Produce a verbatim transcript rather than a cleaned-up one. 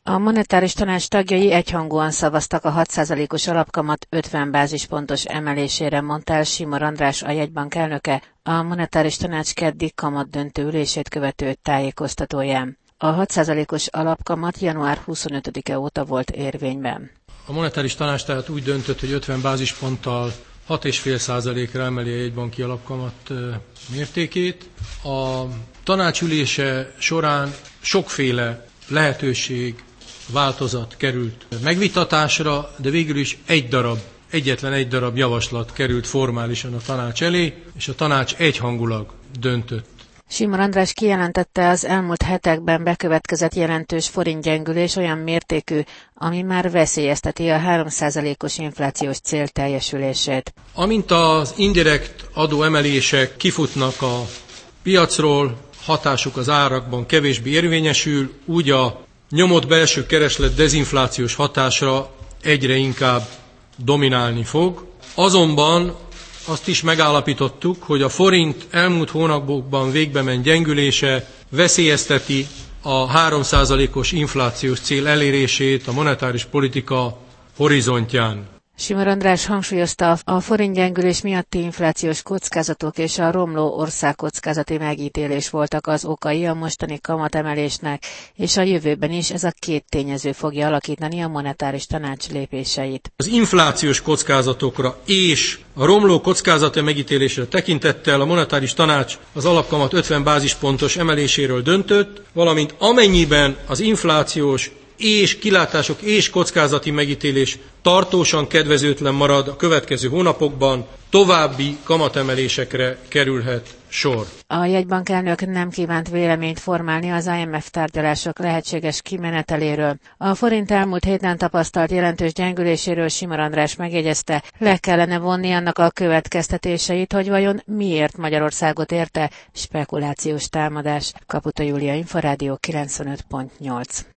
A monetáris tanács tagjai egyhangúan szavaztak a hat százalékos alapkamat ötven bázispontos emelésére, mondta el Simor András, a jegybank elnöke, a monetáris tanács keddi kamatdöntő ülését követő tájékoztatóján. A hat százalékos alapkamat január huszonötödike óta volt érvényben. A monetáris tanács tehát úgy döntött, hogy ötven bázisponttal hat egész öt százalékra emeli a jegybanki alapkamat mértékét. A tanácsülése során sokféle lehetőség, változat került megvitatásra, de végül is egy darab, egyetlen egy darab javaslat került formálisan a tanács elé, és a tanács egyhangulag döntött. Simor András kijelentette, az elmúlt hetekben bekövetkezett jelentős forintgyengülés olyan mértékű, ami már veszélyezteti a három százalékos inflációs cél teljesülését. Amint az indirekt adóemelések kifutnak a piacról, hatásuk az árakban kevésbé érvényesül, úgy a nyomott belső kereslet dezinflációs hatásra egyre inkább dominálni fog. Azonban azt is megállapítottuk, hogy a forint elmúlt hónapokban végbement gyengülése veszélyezteti a három százalékos inflációs cél elérését a monetáris politika horizontján. Simor András hangsúlyozta, a forintgyengülés miatti inflációs kockázatok és a romló országkockázati megítélés voltak az okai a mostani kamatemelésnek, és a jövőben is ez a két tényező fogja alakítani a monetáris tanács lépéseit. Az inflációs kockázatokra és a romló kockázati megítélésre tekintettel a monetáris tanács az alapkamat ötven bázispontos emeléséről döntött, valamint amennyiben az inflációs és kilátások és kockázati megítélés tartósan kedvezőtlen marad a következő hónapokban, további kamatemelésekre kerülhet sor. A jegybank elnök nem kívánt véleményt formálni az I M F tárgyalások lehetséges kimeneteléről. A forint elmúlt héten tapasztalt jelentős gyengüléséről Simor András megjegyezte, le kellene vonni annak a következtetéseit, hogy vajon miért Magyarországot érte spekulációs támadás. Kaputa Júlia, Inforádió kilencvenöt pont nyolc.